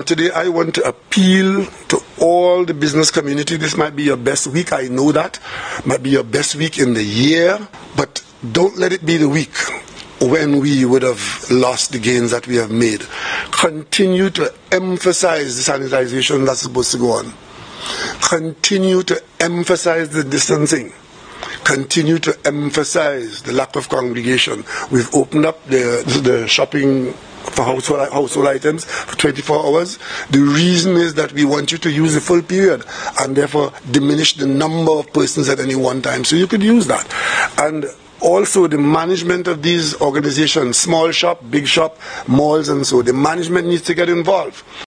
today I want to appeal to all the business community. This might be your best week, I know that. Might be your best week in the year, but don't let it be the week when we would have lost the gains that we have made. Continue to emphasize the sanitization that's supposed to go on. Continue to emphasize the distancing. Continue to emphasize the lack of congregation. We've opened up the shopping for household items for 24 hours. The reason is that we want you to use the full period and therefore diminish the number of persons at any one time. So you could use that. And also the management of these organizations, small shop, big shop, malls and so, the management needs to get involved.